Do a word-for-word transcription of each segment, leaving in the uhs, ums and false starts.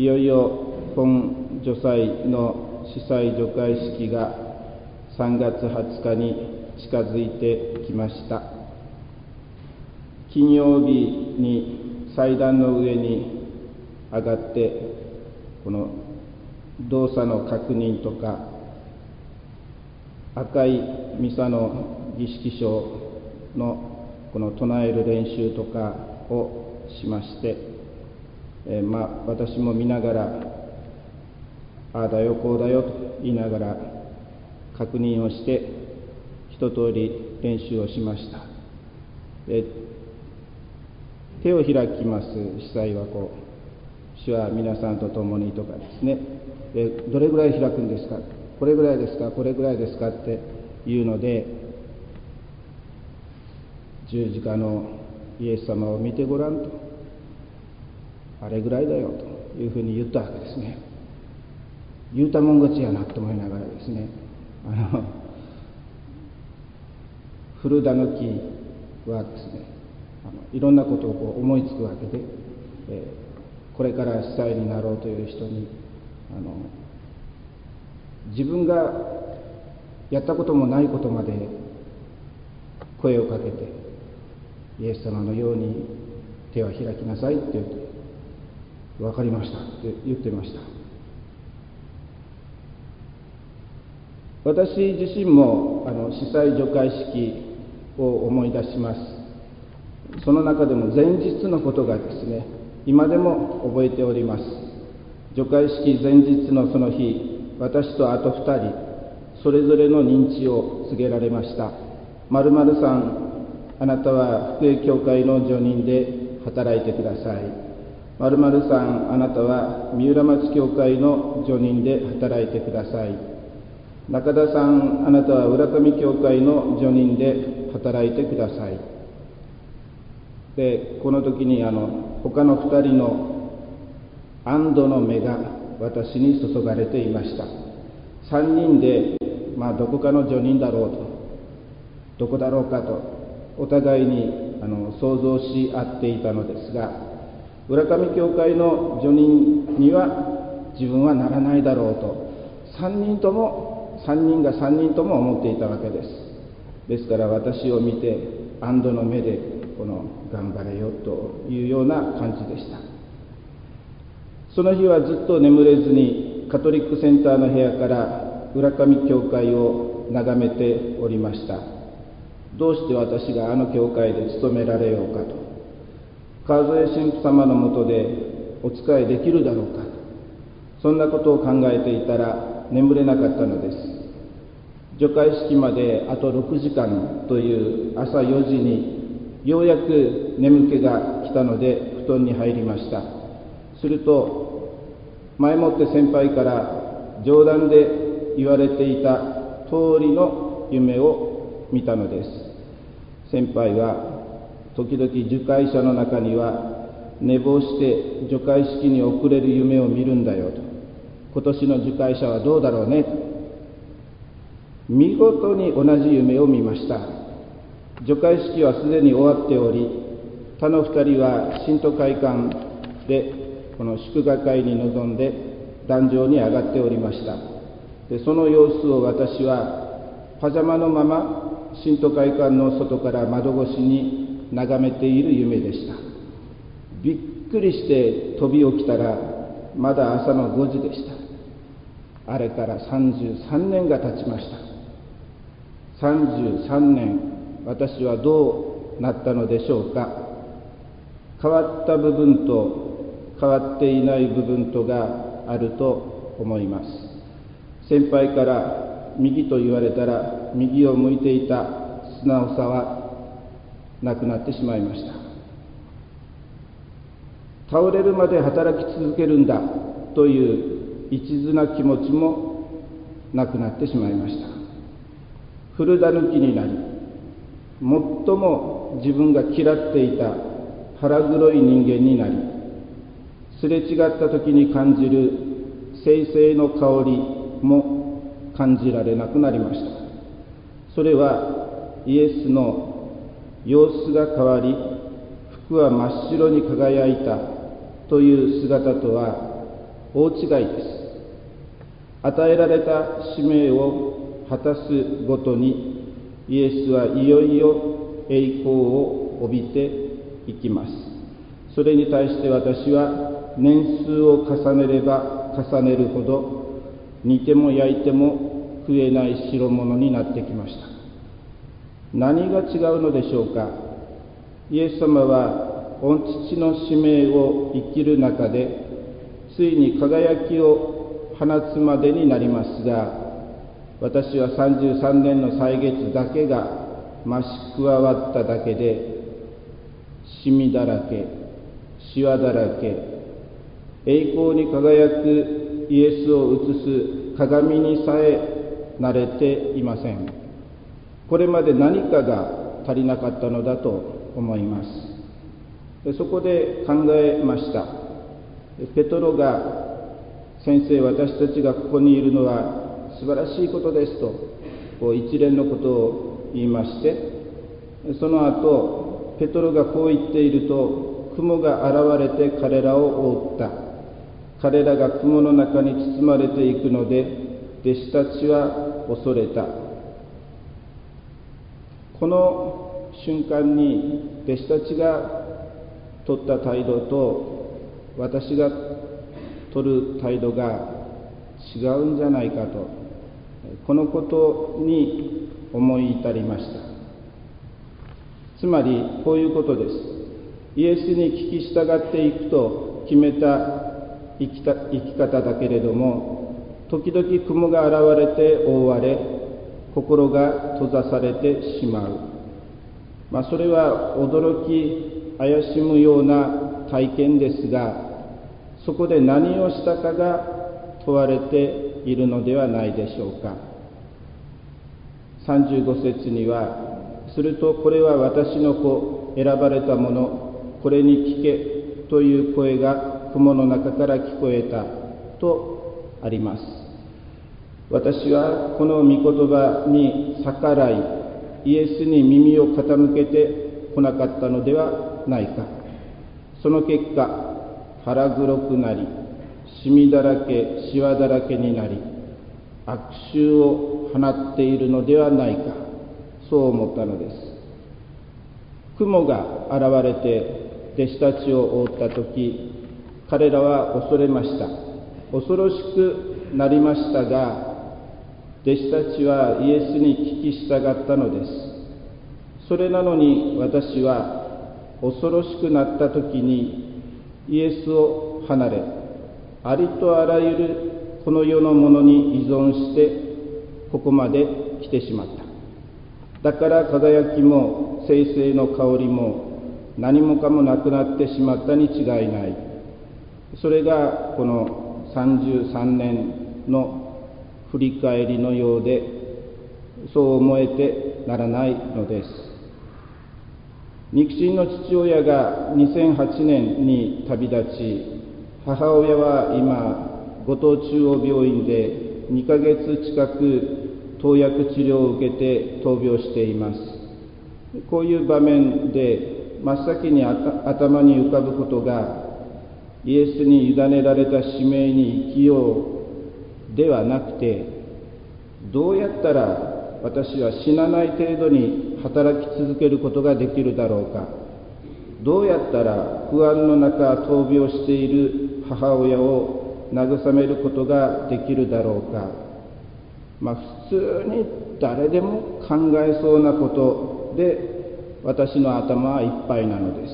いよいよ本除祭の司祭除会式がさんがつはつかに近づいてきました。金曜日に祭壇の上に上がって、この動作の確認とか、赤いミサの儀式書のこの唱える練習とかをしまして、えー、まあ私も見ながら、ああだよこうだよと言いながら確認をして一通り練習をしました。で、手を開きます司祭はこう、主は皆さんと共にとかですね、でどれぐらい開くんですか、これぐらいですか、これぐらいですかっていうので、十字架のイエス様を見てごらんと、あれぐらいだよというふうに言ったわけですね。言うたもん勝ちやなと思いながらですね、あの古田抜きはですね、あのいろんなことをこう思いつくわけで、えー、これから司祭になろうという人に、あの自分がやったこともないことまで声をかけて、イエス様のように手は開きなさいって言うと、分かりましたって言ってました。私自身もあの司祭除会式を思い出します。その中でも前日のことがですね、今でも覚えております。除会式前日のその日、私とあとふたり、それぞれの認知を告げられました。〇〇さん、あなたは福江教会の助人で働いてください。〇〇さん、あなたは三浦町教会の助人で働いてください。中田さん、あなたは浦上教会の助人で働いてください。で、この時にあの他のふたりの安堵の目が私に注がれていました。さんにんで、まあ、どこかの助人だろうと、どこだろうかとお互いにあの想像し合っていたのですが、浦上教会の助人には自分はならないだろうと、さんにんともさんにんがさんにんとも思っていたわけです。ですから私を見て安堵の目でこの頑張れよというような感じでした。その日はずっと眠れずにカトリックセンターの部屋から浦上教会を眺めておりました。どうして私があの教会で勤められようかと、川添神父様のもとでお仕えできるだろうかと、そんなことを考えていたら眠れなかったのです。除会式まであとろくじかんという朝よじにようやく眠気が来たので布団に入りました。すると前もって先輩から冗談で言われていた通りの夢を見たのです。先輩は時々受会者の中には寝坊して除会式に遅れる夢を見るんだよと、今年の受会者はどうだろうね、見事に同じ夢を見ました。除会式はすでに終わっており、他の二人は信徒会館でこの祝賀会に臨んで壇上に上がっておりました。で、その様子を私はパジャマのまま信徒会館の外から窓越しに眺めている夢でした。びっくりして飛び起きたらまだ朝のごじでした。あれからさんじゅうさんねんが経ちました。さんじゅうさんねん、私はどうなったのでしょうか。変わった部分と変わっていない部分とがあると思います。先輩から右と言われたら右を向いていた素直さはなくなってしまいました。倒れるまで働き続けるんだという一途な気持ちもなくなってしまいました。古だぬきになり、最も自分が嫌っていた腹黒い人間になり、すれ違った時に感じる聖々の香りも感じられなくなりました。それはイエスの様子が変わり、服は真っ白に輝いたという姿とは大違いです。与えられた使命を果たすごとに、イエスはいよいよ栄光を帯びていきます。それに対して私は年数を重ねれば重ねるほど、煮ても焼いても食えない代物になってきました。何が違うのでしょうか。イエス様は御父の使命を生きる中で、ついに輝きを放つまでになりますが、私はさんじゅうさんねんの歳月だけが増し加わっただけで、シミだらけ、シワだらけ、栄光に輝くイエスを映す鏡にさえ慣れていません。これまで何かが足りなかったのだと思います。そこで考えました。ペトロが、先生、私たちがここにいるのは素晴らしいことですと、こう一連のことを言いまして、その後、ペトロがこう言っていると、雲が現れて彼らを覆った。彼らが雲の中に包まれていくので、弟子たちは恐れた。この瞬間に弟子たちが取った態度と私が取る態度が違うんじゃないかと、このことに思い至りました。つまりこういうことです。イエスに聞き従っていくと決めた生きた生き方だけれども、時々雲が現れて覆われ、心が閉ざされてしまう。まあ、それは驚き怪しむような体験ですが、そこで何をしたかが問われているのではないでしょうか。さんじゅうご節には、するとこれは私の子、選ばれたもの、これに聞けという声が雲の中から聞こえたとあります。私はこの御言葉に逆らい、イエスに耳を傾けてこなかったのではないか。その結果、腹黒くなり、シミだらけ、シワだらけになり、悪臭を放っているのではないか、そう思ったのです。雲が現れて弟子たちを覆ったとき、彼らは恐れました。恐ろしくなりましたが、弟子たちはイエスに聞き従ったのです。それなのに私は恐ろしくなったときにイエスを離れ、ありとあらゆるこの世のものに依存してここまで来てしまった。だから輝きも生々の香りも何もかもなくなってしまったに違いない。それがこのさんじゅうさんねんの振り返りのようで、そう思えてならないのです。肉親の父親がにせんはちねんに旅立ち、母親は今後藤中央病院でにかげつ近く投薬治療を受けて闘病しています。こういう場面で真っ先に頭に浮かぶことが、イエスに委ねられた使命に生きようではなくて、どうやったら私は死なない程度に働き続けることができるだろうか。どうやったら不安の中闘病している母親を慰めることができるだろうか。まあ普通に誰でも考えそうなことで私の頭はいっぱいなのです。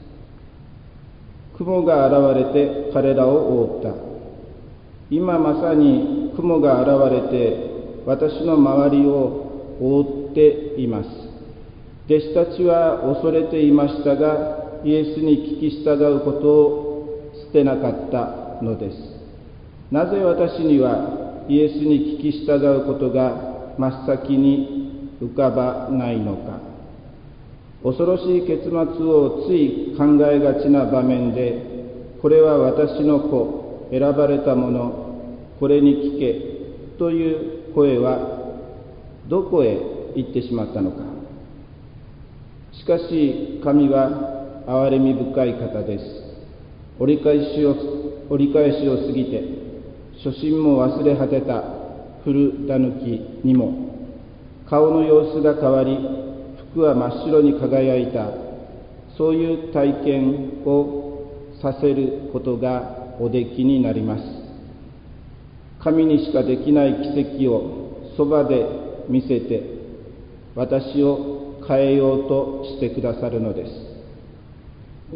雲が現れて彼らを覆った。今まさに雲が現れて私の周りを覆っています。弟子たちは恐れていましたが、イエスに聞き従うことを捨てなかったのです。なぜ私にはイエスに聞き従うことが真っ先に浮かばないのか。恐ろしい結末をつい考えがちな場面で、これは私の子、選ばれたもの、これに聞けという声はどこへ行ってしまったのか。しかし神は憐れみ深い方です。折り返しを折り返しを過ぎて初心も忘れ果てた古狸にも顔の様子が変わり服は真っ白に輝いた、そういう体験をさせることがおできになります。神にしかできない奇跡をそばで見せて私を変えようとしてくださるのです。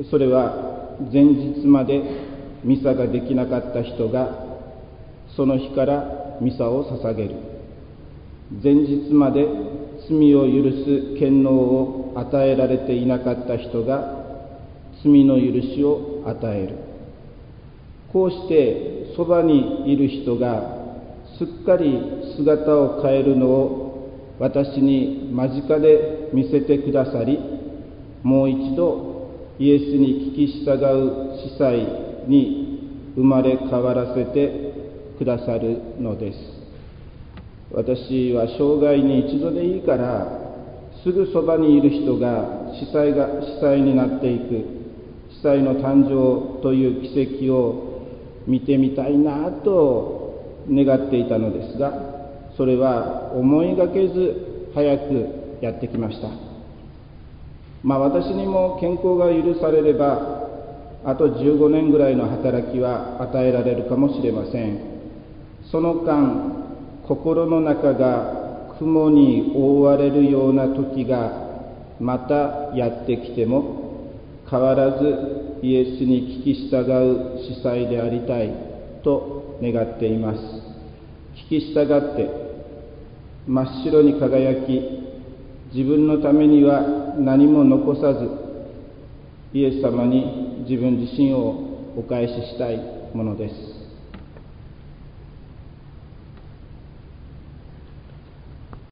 それは前日までミサができなかった人がその日からミサを捧げる。前日まで罪を許す権能を与えられていなかった人が罪の許しを与える。こうしてそばにいる人がすっかり姿を変えるのを私に間近で見せてくださり、もう一度イエスに聞き従う司祭に生まれ変わらせてくださるのです。私は生涯に一度でいいからすぐそばにいる人が司祭が司祭になっていく、司祭の誕生という奇跡を見てみたいなと願っていたのですが、それは思いがけず早くやってきました。まあ私にも健康が許されればあとじゅうごねんぐらいの働きは与えられるかもしれません。その間心の中が雲に覆われるような時がまたやってきても変わらずイエスに聞き従う司祭でありたいと願っています。聞き従って真っ白に輝き、自分のためには何も残さずイエス様に自分自身をお返ししたいものです。